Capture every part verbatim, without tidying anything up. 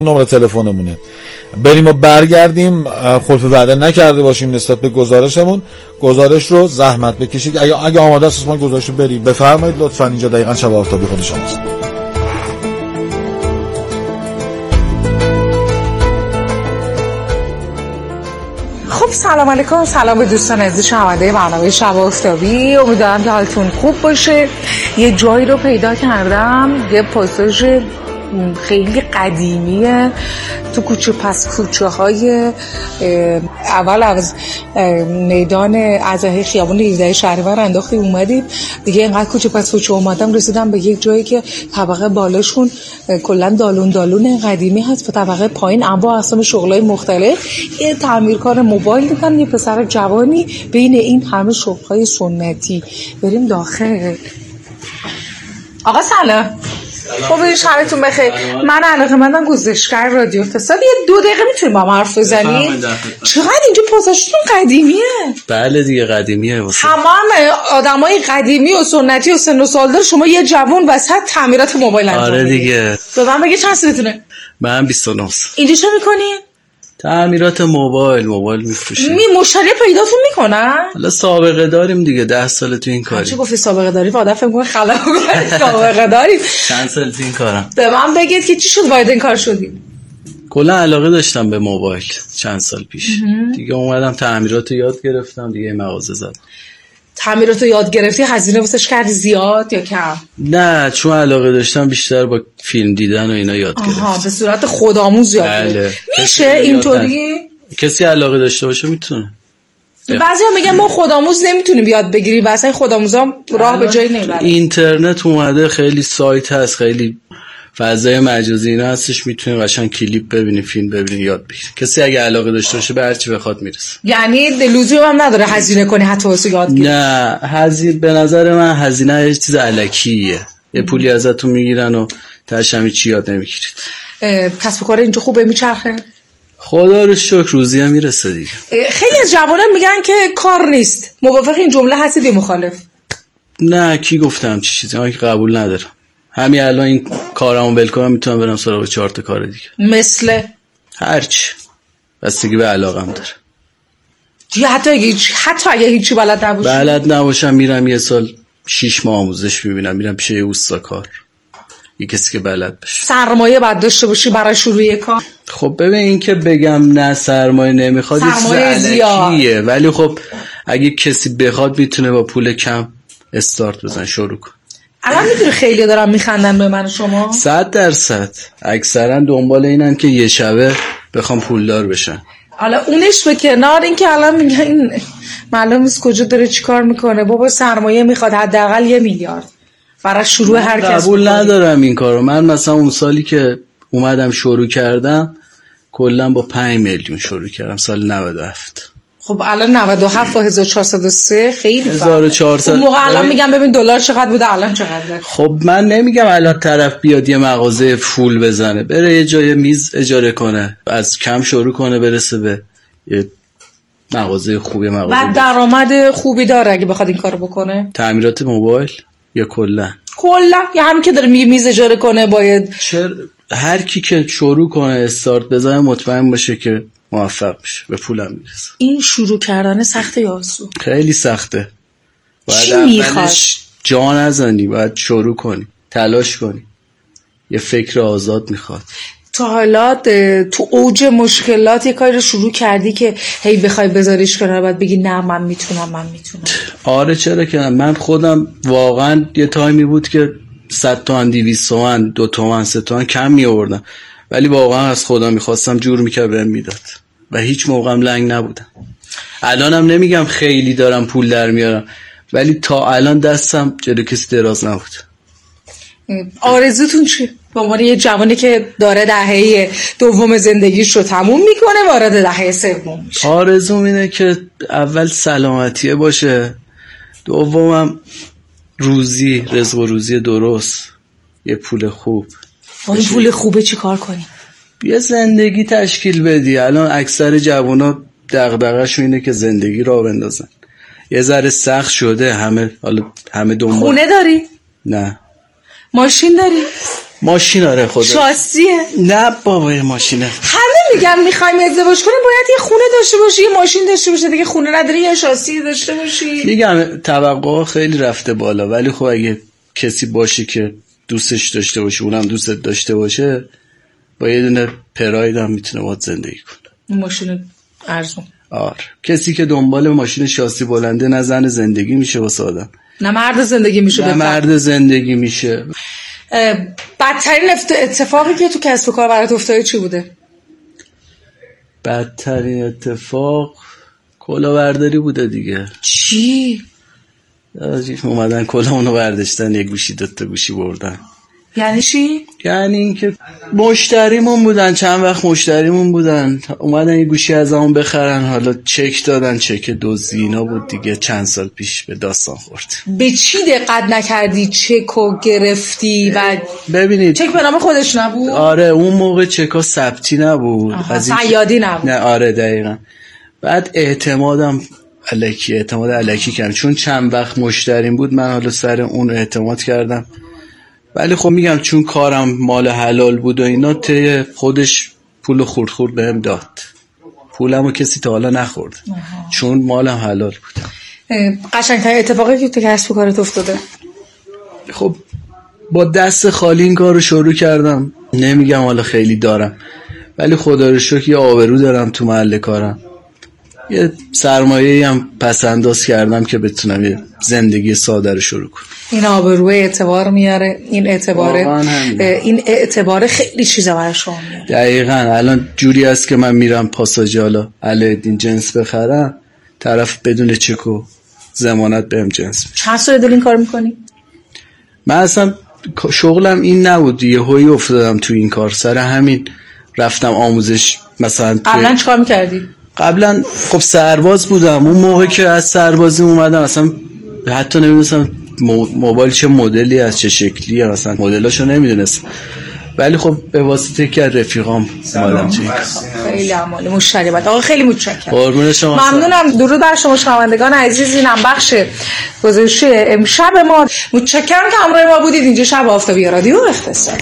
نمره تلفنمونه. بریم و برگردیم، خلف وعده نکرده باشیم نسبت به گزارشمون. گزارش رو زحمت بکشید. اگه اگه آماده است ما گزارش رو بریم بفرمایید لطفاً. اینجا دقیقاً شب آفتابی خود شماست. خب سلام علیکم، سلام به دوستان عزیز شنونده برنامه شب آفتابی. امیدوارم که حالتون خوب باشه. یه جایی رو پیدا کردم، یه پاساژ خیلی قدیمیه تو کوچه پس کوچه های اول از میدان عزاهی خیابون هفده شهریور انداختی اومدید دیگه. اینقدر کوچه پس کوچه اومدم رسیدم به یک جایی که طبقه بالاشون کلا دالون دالون قدیمی هست و طبقه پایین انواع اقسام شغلای مختلف. یه تعمیرکار موبایل دیدم، یه پسر جوانی بین این همه شغلای سنتی. بریم داخل. آقا سلام. خب شبتون بخیر. من علاقه‌مندم گزارشگر رادیو فساد. یه دو دقیقه میتونیم با ما حرف بزنیم؟ چقدر اینجا پاساژتون قدیمیه؟ بله دیگه قدیمیه. واسه تمام آدمای قدیمی و سنتی و سن و سالدار، شما یه جوان وسط تعمیرات موبایل انجام آره دیگه. به من بگی چند سالتونه؟ من بیست و نه. اینجا چه میکنی؟ تعمیرات موبایل موبایل میفروشیم. می مشتری پیداتون میکنن؟ حالا سابقه داریم دیگه، ده سال تو این کاری. چی گفتی سابقه داری؟ آدم فکر کنه خلق کنه سابقه داریم. چند سال تو این کارم؟ به من بگید که چی شد وارد این کار شدی؟ کلا علاقه داشتم به موبایل چند سال پیش. دیگه اومدم تعمیرات رو یاد گرفتم دیگه، مغازه زدم. تعمیرات رو یاد گرفتی، هزینه واسش کردی زیاد یا کم؟ نه چون علاقه داشتم بیشتر با فیلم دیدن و اینا یاد گرفتم. آها، به صورت خودآموز یاد گرفتی. بله. میشه اینطوری؟ کسی علاقه داشته باشه میتونه. بعضیا میگن ما خودآموز نمیتونیم یاد بگیریم، واسه این خودآموزا راه به جایی نمیبره. اینترنت اومده، خیلی سایت هست، خیلی فضای مجازی اینا هستش، میتونی قشنگ کلیپ ببینی، فیلم ببینی، یاد بگیری. کسی اگه علاقه داشته باشه به هر چی بخواد میرسه. یعنی لزومی هم نداره هزینه کنی حتی واسه یاد گرفتن. نه هزینه، به نظر من هزینه یه چیز الکیه. یه پولی ازتون میگیرن و تاش همین چی یاد نمیگیرید. کسب و کار اینجا خوبه، میچرخه؟ خدا رو شکر روزی هم میرسه دیگه. خیلی از جوانان میگن که کار نیست. موافق این جمله هستید یا مخالف؟ نه کی گفتم چی چیزی، من که قبول ندارم. همین الان این کارامو ول کنم میتونم برم سراغ چهار تا کار دیگه. مثل هرچی بستگی به علاقم داره. یا حتی اگه حتی اگه هیچی بلد نباشی؟ بلد نباشم میرم یه سال شش ماه آموزش میبینم، میرم پیش یه اوستا کار، یه کسی که بلد باشه. سرمایه باید داشته باشی برای شروع کار. خب ببین این که بگم نه سرمایه نمیخواد سرمایه زیادیه، ولی خب اگه کسی بخواد میتونه با پول کم استارت بزن، شروع کن. الان میدونی خیلی دارم میخندن به من شما. صد درصد اکثرا دنبال اینن که یه شبه بخوام پولدار بشن. حالا اونش به کنار، این که الان میگن این معلوم نیست کجا داره چیکار میکنه. بابا سرمایه میخواد حداقل یه میلیارد برای شروع هر کس. قبول ندارم این کارو. من مثلا اون سالی که اومدم شروع کردم کلا با پنج میلیون شروع کردم، سال نود و هفت. خب الان نود و هفت با هزار و چهارصد و سه خیلی فرق. هزار و چهارصد. اون موقع الان میگم ببین دلار چقدر بوده الان چقدره. خب من نمیگم الان طرف بیاد یه مغازه فول بزنه، بره یه جای میز اجاره کنه، از کم شروع کنه برسه به یه مغازه خوبی، مغازه بعد درآمد خوبی داره اگه بخواد این کارو بکنه. تعمیرات موبایل یا کلا کلا یا همین که داره میز اجاره کنه باید چر... هر کی که شروع کنه استارت بزنه مطمئن باشه که موفق میشه، به پولم میرسه. این شروع کردن سخته یا آسون؟ خیلی سخته. چی میخواد؟ جا نزنی، باید شروع کنی، تلاش کنی، یه فکر آزاد میخواد. تا حالا تو اوج مشکلات یه کاری رو شروع کردی که هی بخوای بذاریش کنار بعد بگی نه من میتونم من میتونم؟ آره چرا که من خودم واقعا یه تایمی بود که صد تومن دویست تومن دو تومن سه تومن کم می آوردم، ولی واقعا از خدا میخواستم جور میکرد بهم میداد و هیچ موقعم لنگ نبودم. الانم نمیگم خیلی دارم پول در میارم، ولی تا الان دستم جلو کسی دراز نبود. آرزوتون چیه؟ به عنوان یه جوانی که داره دهه دوم زندگیش رو تموم میکنه وارد دهه سوم میشه. آرزوم اینه که اول سلامتیه باشه، دومم روزی، رزق و روزی درست، یه پول خوب. اون پول خوبه چی کار کنی؟ یه زندگی تشکیل بدی. الان اکثر جوانا دغدغه‌شون اینه که زندگی راه بندازن. یه ذره سخت شده، همه حالا همه دنبال. خونه داری؟ نه. ماشین داری؟ ماشین آره خدا. شاسیه؟ نه بابا ماشینه. همه میگم میخوایم ازدواج کنیم باید یه خونه داشته باشی، یه ماشین داشته باشی، دیگه خونه نداری یا شاسی داشته باشی. میگم توقعا خیلی رفته بالا، ولی خب اگه کسی باشه که دوستش داشته باشه اونم دوستت داشته باشه، با یه دونه پراید هم میتونه باید زندگی کنه. ماشین ارزون. آره کسی که دنبال ماشین شاسی بلنده نه زن زندگی میشه واسه آدم، نه مرد زندگی میشه، نه مرد زندگی میشه. بدترین اتفاقی که تو کسب و کار برات افتاده چی بوده؟ بدترین اتفاق کلاهبرداری بوده دیگه. چی؟ اومدن کلاهمونو برداشتن، یه گوشی دوتا گوشی بردن. یعنی چی؟ یعنی اینکه مشتریمون بودن، چند وقت مشتریمون بودن، اومدن یه گوشی از همون بخرن، حالا چک دادن، چک دزدی اینا بود دیگه، چند سال پیش به داستان خورد. به چی دقت نکردی چکو گرفتی؟ و ببینید چک به نام خودش نبود؟ آره اون موقع چکا ثبتی نبود، صیادی نبود. نه آره دقیقاً. بعد اعتمادم الکی اعتماد الکی کردم، چون چند وقت مشتریم بود من حالا سر اون اعتماد کردم، ولی خب میگم چون کارم مال حلال بود و اینا، ته خودش پول خورد خورد بهم داد. پولمو کسی تا حالا نخورد چون مالم حلال بود. قشنگترین اتفاقی که تو کسب و کارت افتاده؟ خب با دست خالی این کارو شروع کردم، نمیگم حالا خیلی دارم، ولی خدا رو شکر یه آبرو دارم تو محل کارم، یه سرمایه‌ای هم پس انداز کردم که بتونم یه زندگی ساده رو شروع کنم. این آبروی اعتبار میاره، این اعتباره این اعتباره خیلی چیزا برای شما میاره. دقیقاً. الان جوری است که من میرم پاساژ حالا علی‌الدین جنس بخرم، طرف بدون چک و ضمانت بهم جنس میده. چند سال دل این کار میکنی؟ من اصلا شغلم این نبود، یهویی افتادم تو این کار، سر همین رفتم آموزش. مثلا قبلا چیکار میکردی؟ قبلا خب سرباز بودم، اون موقع که از سربازی اومدم اصلا حتی نمیدونستم موبایل چه مدلی از چه شکلیه، مثلا مدلاشو نمیدونستم، ولی خب به واسطه که رفیقام اومدم توی خیلی عمالی مشتری بود. آقا خیلی متشکرم. قربون شما. ممنونم. درود بر شما شنوندگان عزیز. اینم بخش گزارش امشب ما. متشکرم که همراه ما بودید. اینجا شب آفتابی رادیو اختصار.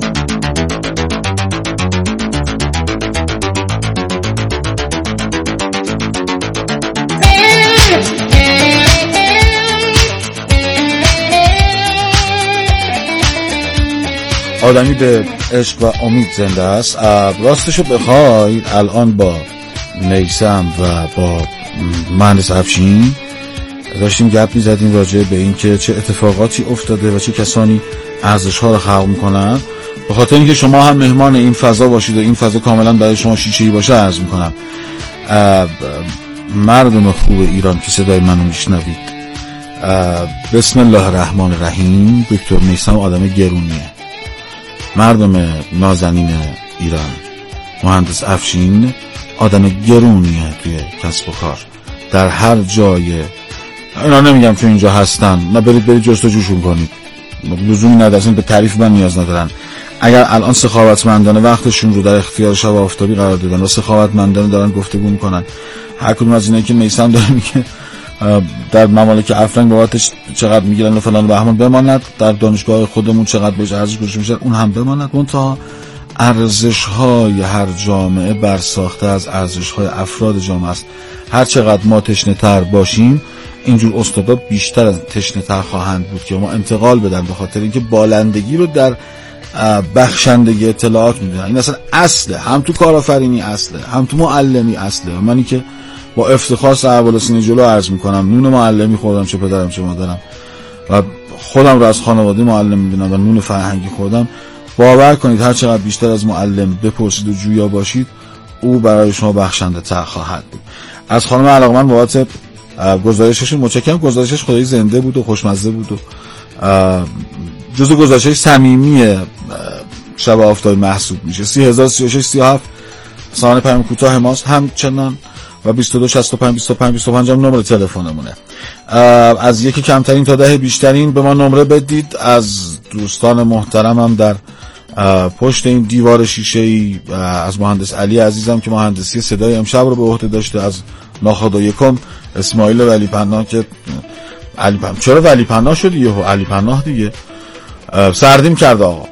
آدمی به عشق و امید زنده است. راستشو بخواید الان با میثم و با مهندس افشین داشتیم گپ می‌زدیم راجع به این که چه اتفاقاتی افتاده و چه کسانی ارزش‌ها رو خلق می‌کنن. به خاطر اینکه شما هم مهمان این فضا باشید و این فضا کاملا برای شما شیشه‌ای باشه عرض می‌کنم. مردم خوب ایران که صدای منو میشنوید، بسم الله الرحمن الرحیم، دکتر میثم آدم گرونیه. مردم نازنین ایران، مهندس افشین آدم گرونیه توی کسب و کار، در هر جای. اینا نمیگم چون اینجا هستن، نه برید برید جستجوشون کنید، لزومی نداره، به تعریف من نیاز ندارن. اگر الان سخاوتمندانه وقتشون رو در اختیار شب آفتابی قرار دادن و سخاوتمندانه دارن گفتگو میکنن، هر کدوم از اینایی که میثم داره میگه در ممالک افرنگ بابتش چقدر میگیرن و فلان و بهمان بماند، در دانشگاه خودمون چقدر بهش ارزش گذاشته میشه اون هم بماند. منتها ارزش‌های هر جامعه برساخته از ارزش‌های افراد جامعه است. هر چقدر ما تشنه‌تر باشیم، اینجور استادا بیشتر از تشنه‌تر خواهند بود که ما انتقال بدن، به خاطر اینکه بالندگی رو در بخشندگی اطلاعات میدونن. این اصلا اصله، هم تو کارآفرینی اصله، هم تو معلمی اصله. منی که با افتخار سر بالا سینه جلو عرض میکنم، نون معلمی خوردم، چه پدرم چه مادرم، و خودم رو از خانواده معلم میدونم و نون فرهنگی خوردم. باور کنید هر چقدر بیشتر از معلم بپرسید و جویا باشید، او برای شما بخشنده تر خواهد بود. از خانم علاقمند بابت گزارششون متشکرم. گزارشش خدایی زنده بود و خوشمزه بود و جزو گزارشش صمیمی شب آفتابی محسوب میشه. سی هزار سی و شش سی و هفت سامانه پیام کوتاه ماست همچنان و بیست و دو شصت و پنج بیست و پنج بیست و پنج هم نمره تلفنمونه. از یکی کمترین تا ده بیشترین به ما نمره بدید. از دوستان محترمم در پشت این دیوار شیشه‌ای از مهندس علی عزیزم که مهندسی صدای امشب رو به عهده داشته، از ناخدا یکم اسماعیل ولی پناه که علی پناه چرا ولی پناه شد یهو علی پناه دیگه سردیم کرده آقا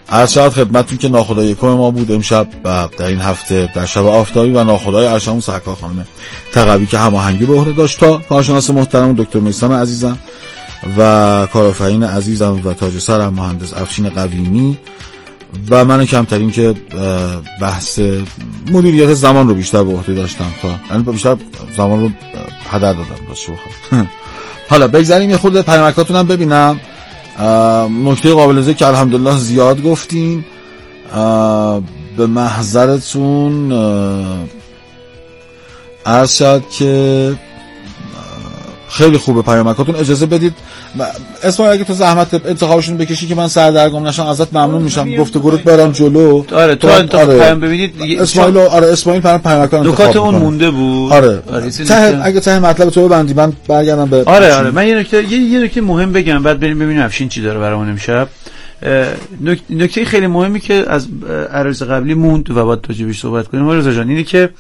عرض شد خدمتتون که ناخدای یکم ما بود امشب در این هفته در شب آفتابی و ناخدای ارشم سرکار خانم تقوی که هماهنگی به عهده داشت تا کارشناس محترم دکتر میثم عزیزم و کارآفرین عزیزم و تاج سرم مهندس افشین قویمی و من کمترین که بحث مدیریت زمان رو بیشتر به عهده داشتم تا یعنی بیشتر زمان رو هدر دادم باشه بخوام. حالا بگذاریم یه خورده پیامکاتون هم ببینم. نکته قابل ذکر که الحمدلله زیاد گفتیم. به محضرتون عرض شد که خیلی خوبه پیامکاتون. اجازه بدید اسماعیل اگه تو زحمت انتخابشون بکشی که من سردرگم نشم ازت ممنون میشم. گفتگوت برام جلو. آره تو انتخاب آره. پیام ببینید اسماعیل آره اسماعیل پیام پیامکات انتخاب نکات اون مونده بود. آره, آره. ته اگه ته مطلب تو ببندی من برگردم به آره آره من یه نکته یه یه نکته مهم بگم بعد بریم ببینیم افشین چی داره برامون امشب. نکته خیلی مهمی که از عرض قبلی موند و باید راجعش صحبت کنیم رضا جان اینه که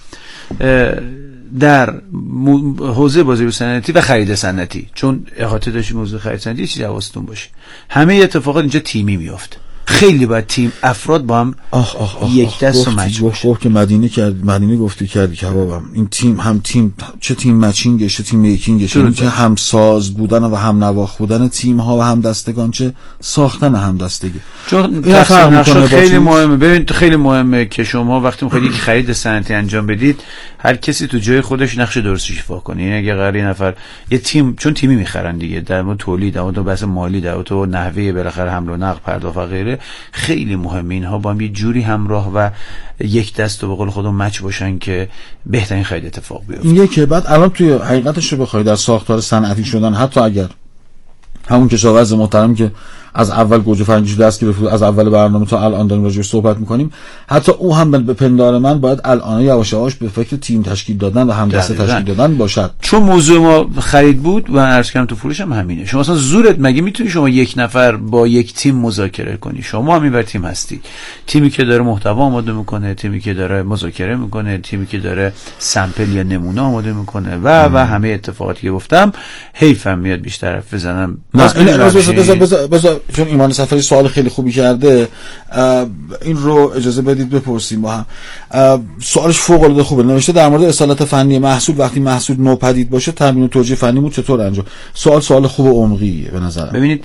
در حوزه بازاریابی صنعتی و خرید صنعتی چون احاطه داشتی موضوع خرید صنعتی چیزی حواستون باشه همه اتفاقات اینجا تیمی میفته. خیلی باید تیم افراد با هم آخ آخ آخ یک دست و مچ باشه. گفت که مدینه کرد مدینه گفتی کردی که بابام این تیم هم تیم چه تیم مچینگه چه تیم میکینگه این که هم ساز بودن و هم نواخت بودن تیم ها و هم دستگان چه ساختن هم دستگی چون تقسیم خیلی مهمه. ببین خیلی مهمه که شما وقتی میخواید یک خرید صنعتی انجام بدید هر کسی تو جای خودش نقش درستش ایفا کنه. یعنی اگه قراره نفر یه تیم چون تیمی میخرن دیگه در مورد تولید در مورد بحث مالی در مورد نحوه بالاخره حمل و نقل پرداخت و غیره خیلی مهمه اینها با هم یه جوری همراه و یک دست و به قول خودم مچ باشن که بهترین خرید اتفاق بیفته. این یکی بعد الان توی حقیقتش رو بخوای در ساختار صنعتی شدن حتی اگر همون کشاورز محترم که از اول گوجه فرنگیش دست گرفت از اول برنامه تا الان داریم راجعش صحبت میکنیم حتی او هم به پندار من باید الان یواش یواش به فکر تیم تشکیل دادن و همدسته تشکیل دادن باشد. چون موضوع ما خرید بود و عرض کردم تو فروش هم همینه. شما اصلا زورت مگه میتونی شما یک نفر با یک تیم مذاکره کنی؟ شما هم اینور تیم هستی. تیمی که داره محتوا آماده میکنه، تیمی که داره مذاکره میکنه، تیمی که داره سامپل یا نمونه آماده میکنه و و همه اتفاقاتی که گفتم حیفم میاد بیشتر حرف بزنم. بذار بذار بذار چون ایمان سفری سوال خیلی خوبی کرده این رو اجازه بدید بپرسیم با هم. سوالش فوق العاده خوبه. نوشته در مورد اصالت فنی محصول وقتی محصول نوپدید باشه تامین و توجیه فنی مون چطور انجام؟ سوال سوال خوب و عمقیه به نظرم. ببینید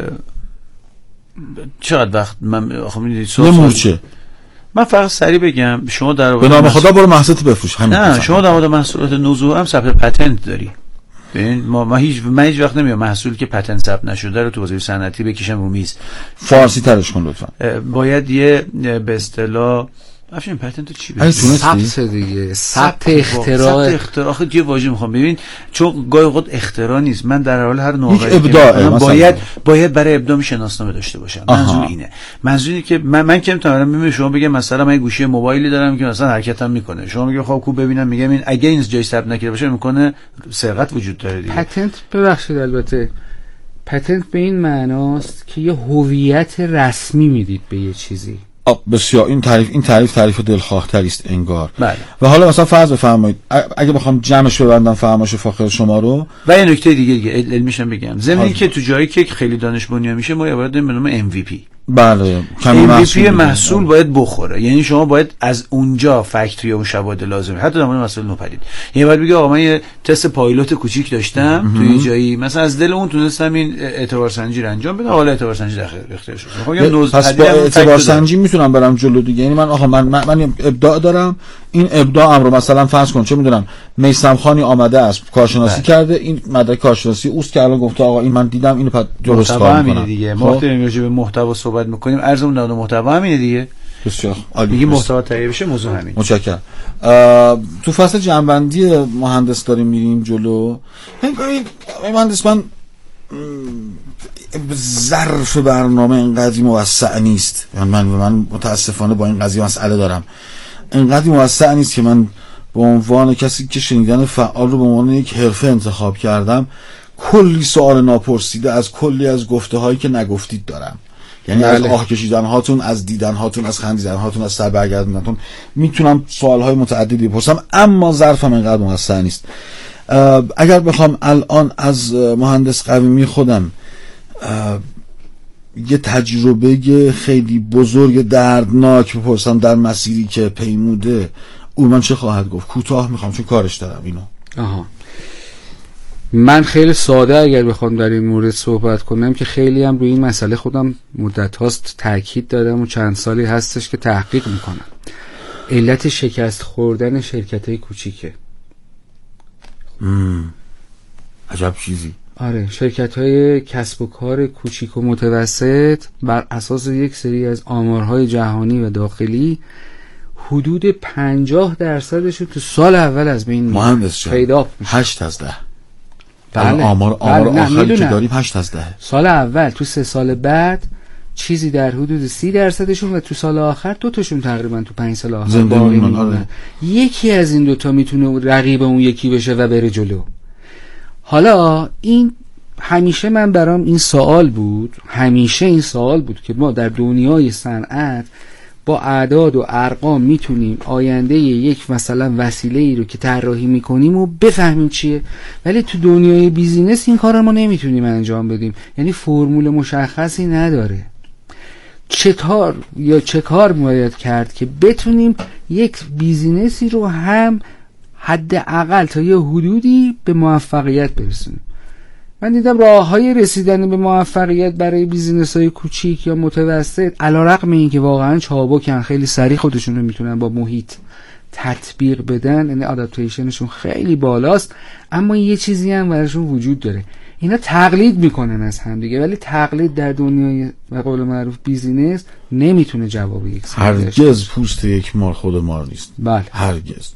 چقدر وقت من آخه میدونید سوال مورچه من فقط سریع بگم شما در به نام خدا برو محصولت بفروش همین. نه شما در مورد محصولات نوظهور هم ثبت پتنت داری. ببین ما ما هیچ من هیچ وقت نمیام محصولی که پتنت ثبت نشده رو تو بازار صنعتی بکشم رو میز. فارسی ترش کن لطفا. باید یه به اصطلاح افشین پتنت تو چی بگی؟ ثبت دیگه ثبت اختراع ثبت اختراع آخه یه واژه میخوام. ببین چون گاهی خود اختراع نیست. من در حال هر نوآوری ابداع باید باید برای ابداع شناسنامه داشته باشم. منظور اینه. منظور اینه که من من که نمیتونم ببینم شما بگم مثلا من گوشی موبایلی دارم که مثلا حرکتم میکنه. شما میگه خب خوب ببینم میگم این اگه این جای ثبت نکرده باشه میکنه سرقت وجود داره دیگه. پتنت ببخشید البته پتنت به این معناست که یه هویت رسمی میدید به یه چیزی. بسیار این تعریف این تعریف تعریف دلخواه‌تری است انگار. بله. و حالا مثلا فرض بفرمایید اگه بخوام جمعش ببندم فرمایش فاخر شما رو و یه نکته دیگه دیگه علمیش هم بگم ضمن اینکه تو جایی که خیلی دانش بنیان میشه ما باید به نام ام وی پی بله ام وی پی محصول باید بخوره. یعنی شما باید از اونجا فکتوری اون شواهد لازمه حتی در مورد مسئله نوپدید یعنی باید بگی آقا من یه تست پایلوت کوچیک داشتم تو یه جایی مثلا از دل اون تونستم این اعتبار سنجی رو انجام بدم حالا اعتبار سنجی داخل اختیار شد. خب پس با اعتبار سنجی میتونم برم جلو دیگه. یعنی من آقا من من, من ابداع دارم این ابداعم رو مثلا فرض کن چه میدونم میثم خانی آمده است کارشناسی بله. کرده این مدرک کارشناسی اوست که الان گفته آقا این من دیدم اینو پس درست کار میکنم دیگه. ما داریم راجع به محتوا صحبت میکنیم ارزمون در محتوا همینه دیگه. بسیار میگی محتوا تهیه بشه موضوع همین. متشکرم. تو فصل جنبندی مهندس داریم میریم جلو. ببین مهندس من ظرف برنامه اینقدر موسع نیست. یعنی من من متاسفانه با این قضیه مسئله دارم. اینقدر موسع نیست که من به عنوان کسی که شنیدن فعال رو به عنوان یک حرفه انتخاب کردم کلی سوال ناپرسیده از کلی از گفته هایی که نگفتید دارم. یعنی بله. از آه کشیدن هاتون، از دیدن هاتون، از خندیدن هاتون، از سر برگردوندنتون میتونم سوال های متعددی بپرسم اما ظرفم اینقدر موسع نیست. اگر بخوام الان از مهندس قویمی خودم یه تجربه خیلی بزرگ دردناک بپرسم در مسیری که پیموده، اون من چه خواهد گفت؟ کوتاه میخوام چون کارش دارم اینو. آها، من خیلی ساده اگر بخوام در این مورد صحبت کنم که خیلی هم روی این مسئله خودم مدت هاست تاکید دارم و چند سالی هستش که تحقیق میکنم. علت شکست خوردن شرکت های کوچیکه. مم. عجب چیزی. آره، شرکت های کسب و کار کوچیک و متوسط بر اساس یک سری از آمارهای جهانی و داخلی حدود پنجاه درصدشو تو سال اول از بین مهندس پیدا میشه. هشت از ده. بله. آمار آمار بله. آخری که داریم هشت از ده. سال اول، تو سه سال بعد چیزی در حدود سی درصدشون و تو سال آخر دو تاشون تقریبا تو پنج سال آخر باقی میمونن. یکی از این دوتا میتونه رقیب اون یکی بشه و بره جلو. حالا این همیشه من برام این سوال بود، همیشه این سوال بود که ما در دنیای صنعت با اعداد و ارقام میتونیم آینده یک مثلا وسیله ای رو که طراحی میکنیم و بفهمیم چیه، ولی تو دنیای بیزینس این کار رو ما نمیتونیم انجام بدیم. یعنی فرمول مشخصی نداره. چطور یا چه کار باید کرد که بتونیم یک بیزینسی رو هم حداقل تا یه حدودی به موفقیت برسونیم. من دیدم راه‌های رسیدن به موفقیت برای بیزینس‌های کوچیک یا متوسط، علیرغم اینکه واقعا چابکن، خیلی سریع خودشون رو میتونن با محیط تطبیق بدن، یعنی آداپتیشنشون خیلی بالاست، اما یه چیزی هم براشون وجود داره. اینا تقلید میکنن از هم دیگه، ولی تقلید در دنیای به قول معروف بیزینس نمیتونه جواب یک هرگز پوست یک مار خود مار نیست. بله، هرگز.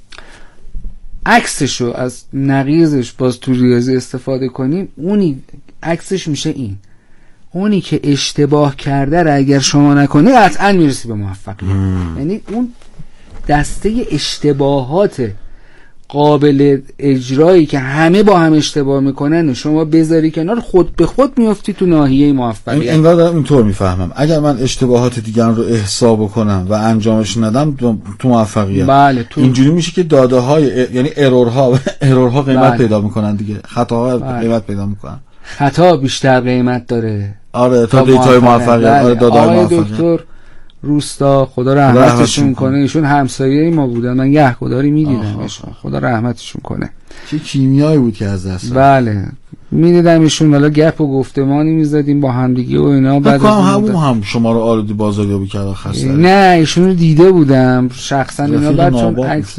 عکسشو از نقیضش باز تو ریاضی استفاده کنیم، اونی عکسش میشه این. اونی که اشتباه کرده را اگر شما نکنی قطعا میرسی به موفقیت. یعنی اون دسته اشتباهات قابل اجرایی که همه با هم اشتباه میکنن شما بذاری کنار، خود به خود میافتی تو ناحیه موفقیت. انگار دارم اینطور میفهمم اگر من اشتباهات دیگران رو احساب کنم و انجامش ندم تو موفقیت. بله، تو اینجوری میشه که داده های یعنی ارورها ارورها قیمت بله. پیدا میکنن دیگه، خطاها بله. قیمت پیدا میکنن. خطا بیشتر قیمت داره. آره تا دیتای موفقیت. بله. آره داده های موفقیت. دکتر روستا خدا رحمتشون کنه، ایشون همسایه ما بودن، من گهگداری میدیدمشون، خدا رحمتشون کنه. چه کیمیایی بود که از دست. بله میدیدم ایشون، والا گپ و گفتمانی میزدیم با هم دیگه و اینا. بعد از همون هم شما رو آلودی بازاریابی کرد آخر. نه ایشون رو دیده بودم شخصا اینا، بعد چون عکس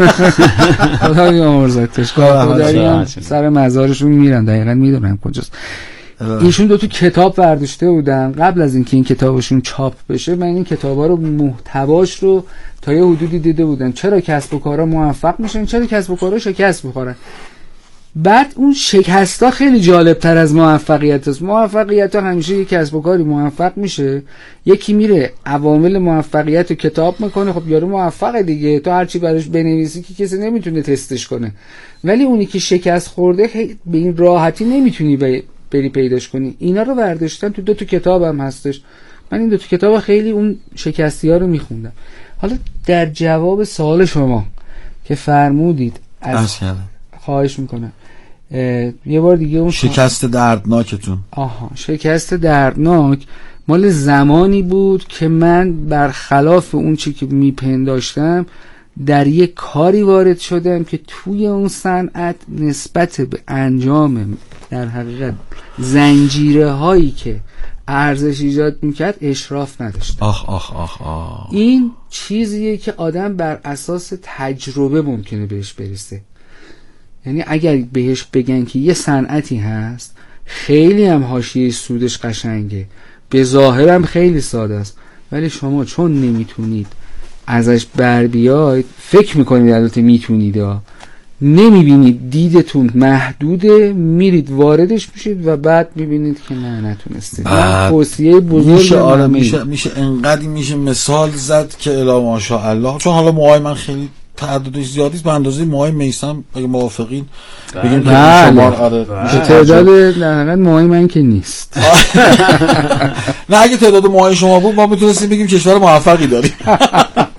خدا بیامرزتش گهگداری سر مزارشون میرن، دقیقاً میدونم کجاست. ایشون دو تا کتاب برداشته بودن قبل از اینکه این کتابشون چاپ بشه. من این کتابا رو محتواش رو تا یه حدودی دیده بودم، چرا کسب و کارا موفق میشن، چرا کسب و کارا شکست میخورن. بعد اون شکست‌ها خیلی جالب‌تر از موفقیت است. موفقیت ها همیشه یک کسب و کاری موفق میشه، یکی میره عوامل موفقیت رو کتاب میکنه، خب یارو موفقه دیگه، تو هرچی براش بنویسی که کسی نمیتونه تستش کنه. ولی اونی که شکست خورده به این راحتی نمیتونی به بری پیداش کنی. اینا رو برداشتن تو دو تا کتابم هستش. من این دو تا کتاب خیلی اون شکستی ها رو میخوندم. حالا در جواب سوال شما که فرمودید از خواهش میکنم یه بار دیگه اون شکست دردناکتون. آها، شکست دردناک مال زمانی بود که من برخلاف اون چی که میپنداشتم در یک کاری وارد شدم که توی اون صنعت نسبت به انجام در حقیقت زنجیره هایی که ارزش ایجاد میکرد اشراف نداشتم. آخ آخ آخ آخ. این چیزیه که آدم بر اساس تجربه ممکنه بهش برسه. یعنی اگر بهش بگن که یه صنعتی هست خیلی هم حاشیه سودش قشنگه، به ظاهرم خیلی ساده است، ولی شما چون نمیتونید ازش بر بیاید، فکر میکنید البته میتونید، نمیبینید، دیدتون محدوده، میرید واردش میشید و بعد میبینید که نه نتونستید. توصیه بزرگ میشه آره میشه میشه انقدر میشه مثال زد که الا ماشاءالله. چون حالا موهای من خیلی تعدادش زیادی است، به اندازه موهای میثم اگه موافقین بگیم که شما آره میشه تعداد در حقیقت موهای من که نیست. نه اگه تعداد موهای شما بود ما میتونستیم بگیم کشور موفقی داریم.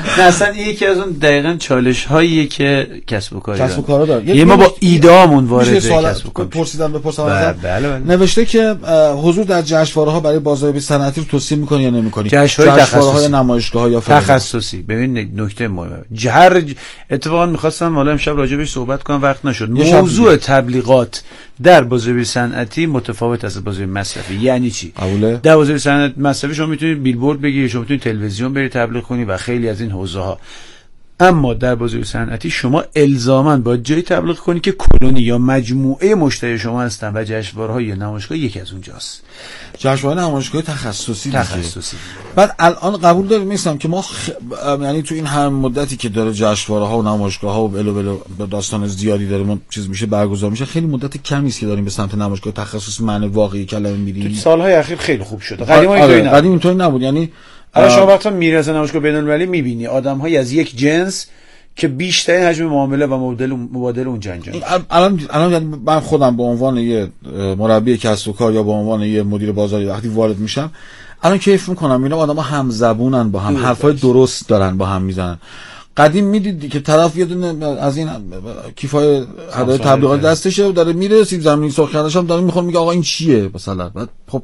اصلا این یکی از اون دقیقاً چالش هاییه که کسب و کار کسب و کارا داره. یه ما با ایده‌مون وارد کسب و کار پرسیدم بپرسم بله بله بله. نوشته که حضور در جشنواره‌ها برای بازاریابی صنعتی رو توصیه می‌کنی یا نمی‌کنی؟ جشنواره‌های تخصصی، نمایشگاه‌ها یا تخصصی. ببین نکته مهمه، هر اتفاقا می‌خواستم حالا امشب راجع بهش صحبت کنم، وقت نشد. موضوع تبلیغات در بازاریابی صنعتی متفاوت از بازاریابی مصرفی. یعنی چی؟ قبوله؟ در بازاریابی صنعتی مصرفی شما میتونید بیلبورد بگیری، شما میتونید تلویزیون بری تبلیغ کنی و خیلی از این حوزه‌ها. اما در بازاریابی صنعتی شما الزاماً باید جایی تبلیغ کنی که کلونی یا مجموعه مشتری شما هستن و جشنواره‌ها یا نمایشگاه یکی از اونجاست. جشنواره نمایشگاه تخصصی تخصصی. بعد الان قبول داریم میستم که ما خ... یعنی تو این هر مدتی که داره جشنواره‌ها و نمایشگاه‌ها و بلو بلو داستان زیادی داره ما چیز میشه برگزار میشه، خیلی مدت کمی است که داریم به سمت نمایشگاه تخصصی معنی واقعی کلمه میریم. تو سال‌های اخیر خیلی خوب شده. قدیما آره اینطوری نبود. قدیم اینطوری نبود. یعنی الان شما وقتی میری از نمایشگاه بین‌المللی می‌بینی آدم‌های از یک جنس که بیشترین حجم معامله و مبادله مبادله اونجا انجام میشه. الان الان یعنی من خودم به عنوان یه مربی کسب و کار یا به عنوان یه مدیر بازاری وقتی وارد میشم الان کیف میکنم اینا آدم‌ها هم زبونن، با هم حرفای درست دارن، با هم میزنن. قدیم میدیدی که طرف یه دونه از این کیفای هدای تبلیغات دستشه داره میره سیب زمینی سرخ کردهش هم داره میخوره میگه آقا این چیه مثلا. خب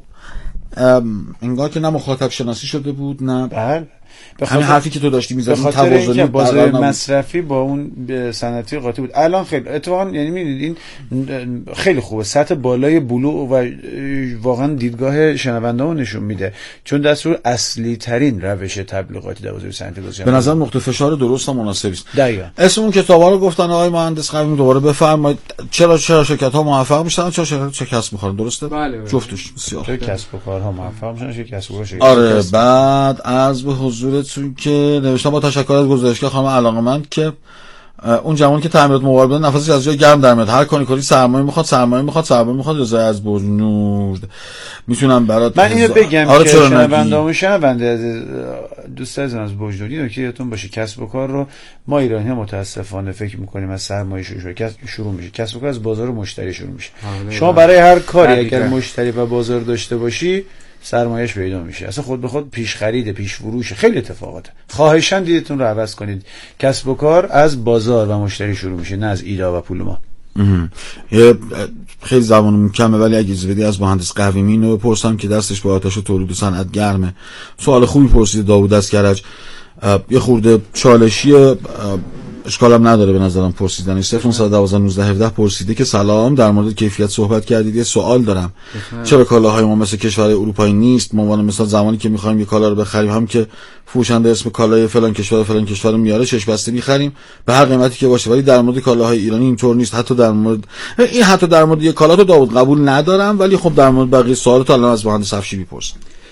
انگار که نه مخاطب شناسی شده بود نه بله. همین حرفی که تو داشتی می‌زدی توازنی بازار مصرفی با اون صنعتی قاطی بود. الان خیلی اتفاقا یعنی می‌بینید این خیلی خوبه، سطح بالای بلوغ و واقعا دیدگاه شنونده‌ها نشون میده، چون دستور اصلی ترین روش تبلیغاتی در بازار صنعتی گذاشته. به نظر نقطه فشار درست و مناسبی است. دقیقاً. اسم اون کتابا رو گفتن آقای مهندس قویمی، دوباره بفرمایید چرا چرا شرکت‌ها موفق میشن، چرا شرکت شکست می‌خورن؟ درسته؟ بله بله. جفتش بسیار. چه کسب و کارها موفق میشن، چه کسب و کارها شکست. آره بعد عرض به حضورتون که نوشتم با تشکر از گزارشگر خانم علاقه‌مند که اون جوانی که تعمیرات موارد بده نفسش از جای گرم در میاد، هر کاری کنی سرمایه میخواد سرمایه میخواد سرمایه میخواد رضای از بجنود میتونم برات. من اینو بگم آره که شنونده‌مون شنونده دوست عزیزم از بجنودی نکته یادتون باشه کسب و کار رو ما ایرانی‌ها متاسفانه فکر می‌کنیم از سرمایه شروع شروع میشه. کسب و کار از بازار مشتری شروع میشه. شما برای هر کاری اگر مشتری و بازار داشته باشی سرمایه‌اش پیدا میشه، اصلا خود به خود پیش خرید پیش فروش خیلی اتفاقاته. خواهشاً دیدتون رو عوض کنید، کسب و کار از بازار و مشتری شروع میشه نه از ایده و پول ما. خیلی زبانمون کمه ولی اگه اجازه بدی از مهندس قویمی اینو بپرسم که دستش با آتش و تولید و صنعت گرمه. سوال خوبی پرسید داوود از کرج، یه خورده چالشی اشکالم نداره به نظرم پرسیدن. صفر نه یک یک یک نه هفده پرسیده که سلام، در مورد کیفیت صحبت کردید، یه سوال دارم. چرا کالاهای ما مثل کشورهای اروپایی نیست؟ ما عنوان مثال زمانی که می‌خوایم یه کالا رو بخریم هم که فروشنده اسم کالای فلان کشور فلان کشور رو میاره چشم بسته می‌خریم به هر قیمتی که باشه، ولی در مورد کالاهای ایرانی اینطور نیست. حتی در مورد این حتی در مورد یه کالا تو داوود قبول ندارم، ولی خب در مورد بقیه سوالات الان از مهندس افشی می‌پرسم.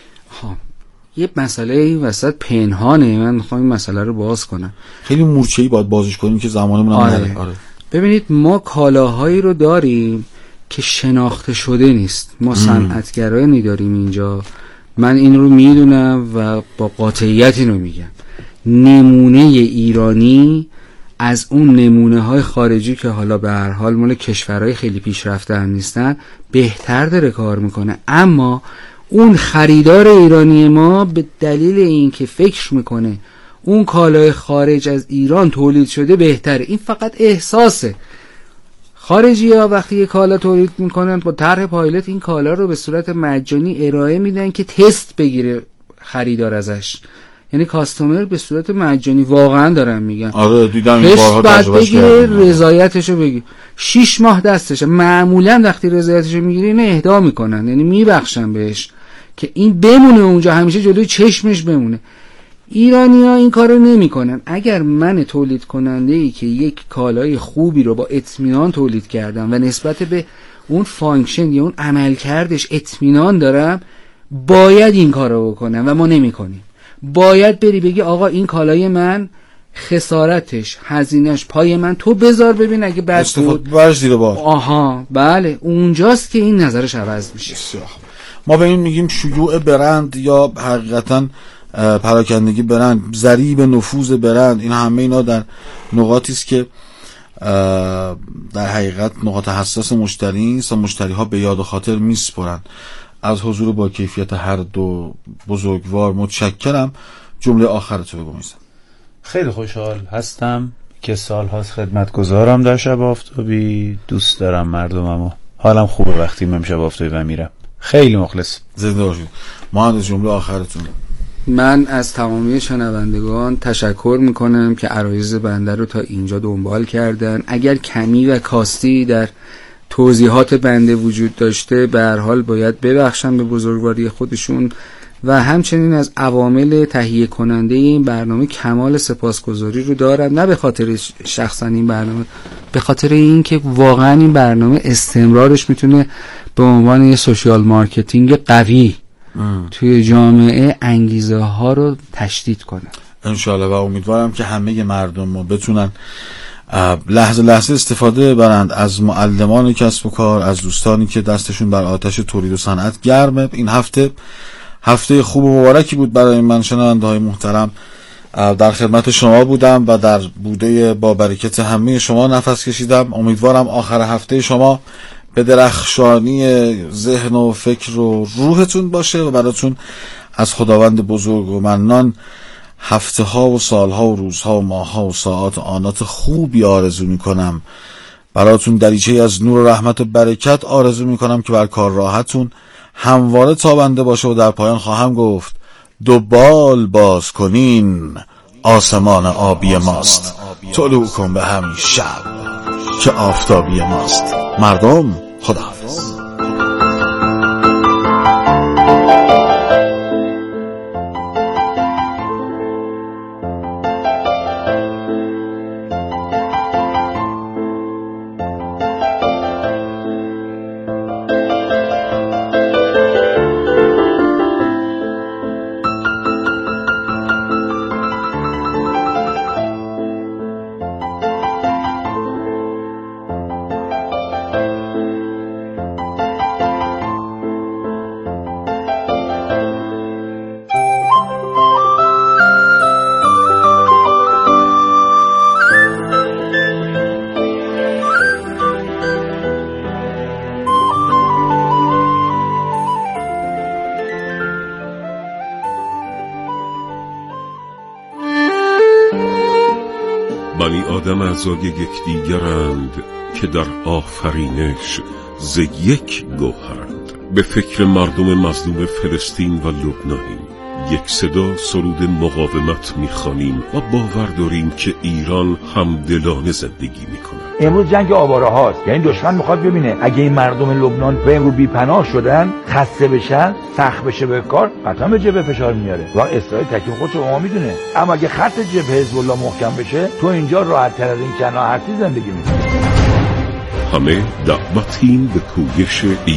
یه مسئله این وسط پنهانه، من میخوام این مسئله رو باز کنم. خیلی مورچه‌ای باید بازش کنیم که زمانمون هم آره. نره. آره. ببینید ما کالاهایی رو داریم که شناخته شده نیست. ما صنعتگرایی داریم اینجا، من این رو میدونم و با قاطعیت اینو میگم. نمونه ایرانی از اون نمونه های خارجی که حالا به هر حال مال کشورهای خیلی پیشرفته هم نیستن بهتر داره کار میکنه، اما اون خریدار ایرانی ما به دلیل اینکه فکر میکنه اون کالای خارج از ایران تولید شده بهتره، این فقط احساسه. خارجی ها وقتی یه کالا تولید میکنن با طرح پایلوت این کالا رو به صورت مجانی ارائه میدن که تست بگیره خریدار ازش، یعنی کاستومر به صورت مجانی، واقعا دارم میگم. آره دیدم این بارها تجربهش کردم. رضایتشو بگیر شش ماه دستشه، معمولا وقتی رضایتشو میگیری اینو اهدا میکنن، یعنی میبخشن بهش که این بمونه اونجا، همیشه جلوی چشمش بمونه. ایرانی‌ها این کارو نمی‌کنن. اگر من تولید کننده‌ای که یک کالای خوبی رو با اطمینان تولید کردم و نسبت به اون فانکشن یا اون عملکردش اطمینان دارم، باید این کارو بکنم و ما نمی‌کنیم. باید بری بگی آقا این کالای من خسارتش هزینهش پای من، تو بذار ببین اگه بد بود برش زیر بار. آها بله، اونجاست که این نظرش عوض میشه. ما به این میگیم شیوع برند یا حقیقتا پراکندگی برند، ضریب نفوذ برند. این همه اینا در نقاطی است که در حقیقت نقاط حساس مشتری است و مشتری ها به یاد و خاطر میسپرن. از حضور با کیفیت هر دو بزرگوار متشکرم. جمله آخر تو بگو میزن. خیلی خوشحال هستم که سال‌هاست خدمتگزارم در شب آفتابی. دوست دارم مردممو، حالم خوبه وقتی من شب آفتابی و میرم. خیلی مخلص. زنده باشید. مهندس جمله آخرتون. من از تمامی شنوندگان تشکر میکنم که عرایض بنده رو تا اینجا دنبال کردن. اگر کمی و کاستی در توضیحات بنده وجود داشته به هر حال باید ببخشن به بزرگواری خودشون و همچنین از عوامل تهیه کننده این برنامه کمال سپاسگزاری رو دارم، نه به خاطر شخصا این برنامه، به خاطر این که واقعا این برنامه استمرارش میتونه به عنوان یه سوشیال مارکتینگ قوی ام. توی جامعه انگیزه ها رو تشدید کنه انشالله. و امیدوارم که همه مردم ما بتونن لحظه لحظه استفاده ببرند از معلمان کسب و کار، از دوستانی که دستشون بر آتش تولید و صنعت گرمه. این هفته هفته خوب و مبارکی بود برای من. شنونده های محترم، در خدمت شما بودم و در بوده با برکت همه شما نفس کشیدم. امیدوارم آخر هفته شما به درخشانی ذهن و فکر و روحتون باشه و براتون از خداوند بزرگ و منان هفته ها و سال ها و روز ها و ماه ها و ساعات و آنات خوبی آرزو میکنم. براتون دریچه از نور و رحمت و برکت آرزو میکنم که بر کار راحتون همواره تابنده باشه و در پایان خواهم گفت دو بال باز کنین آسمان آبی ماست، طلوع کن به همین شب که آفتابی ماست. مردم خداحافظ. بنی آدم اعضای یکدیگرند که در آفرینش ز یک گوهرند. به فکر مردم مظلوم فلسطین و لبنانیم. یک صدا سرود مقاومت میخوانیم و باور داریم که ایران همدلانه زندگی میکنه. امروز جنگ آواره هاست، یعنی دشمن میخواد ببینه اگه این مردم لبنان به امروز بی پناه شدن، خسته بشن، سخت بشه به کار، قطعا به جبهه فشار میاره و اسرائیل تکلیف خودش رو میدونه. اما اگه خط جبهه حزب الله محکم بشه، تو اینجا راحت تر از این چند راحتی زندگی میکنی. همه دعوتیم به کویش